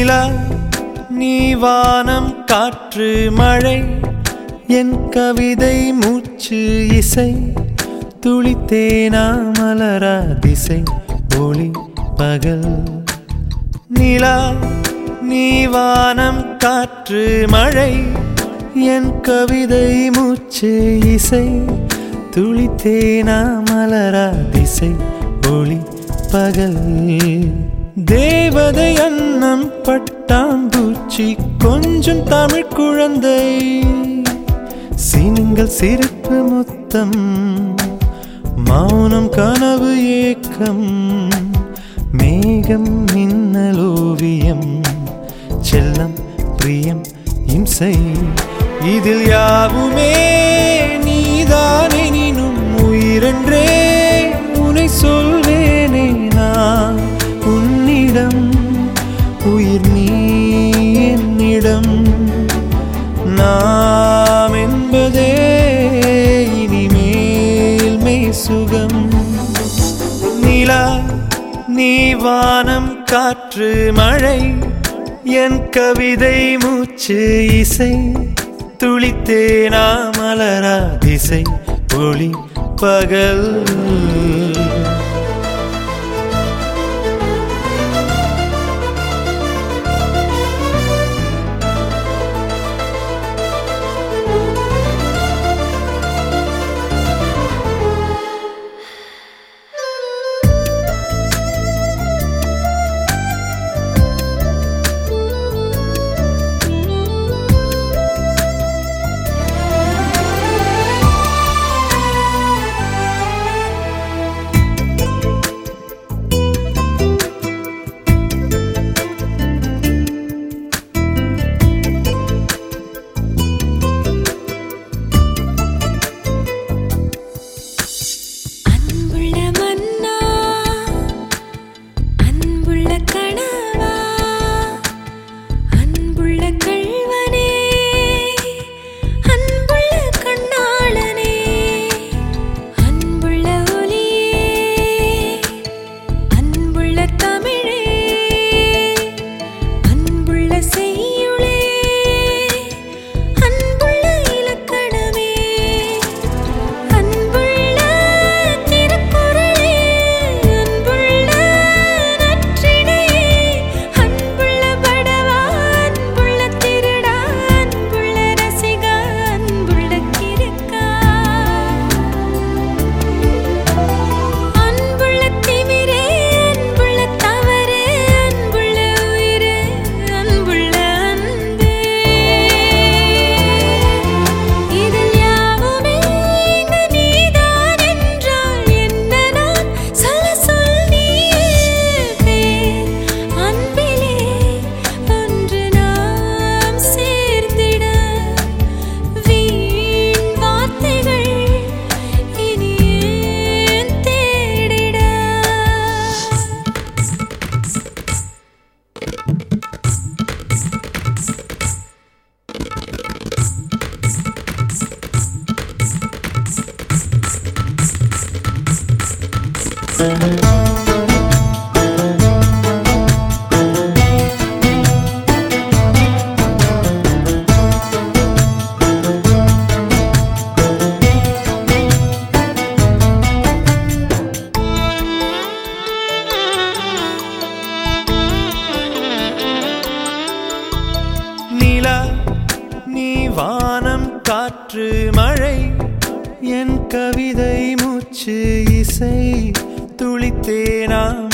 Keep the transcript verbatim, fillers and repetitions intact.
நிலா நீ வானம் காற்று மழை என் கவிதை மூச்சு இசை துளித்தேனா மலரா திசை ஒளி பகல். நிலா நீ வானம் காற்று மழை என் கவிதை மூச்சு இசை துளித்தேனா மலரா திசை ஒளி பகல். தேவதை அன்னம் பட்டாம்பூச்சி கொஞ்சம் தமிழ் குழந்தை சினுங்கள் சிரிப்பு முத்தம் மௌனம் கனவு ஏக்கம் மேகம் மின்னல் ஓவியம் செல்லம் பிரியம் இம்சை இதில் யாவுமே நீதானெனினும் உயிரென்றே உனை சொல்வேனே நான் உன்னிடம் உயிர் நீ என்னிடம் நாம் என்பதே இனிமேல் மெய் சுகம். நிலா நீ வானம் காற்று மழை என் கவிதை மூச்சு இசை துளித்தேனா மலரா திசை ஒளி பகல். நிலா நீ வானம் காற்று மழை என் கவிதை மூச்சு இசை துளித்தேனா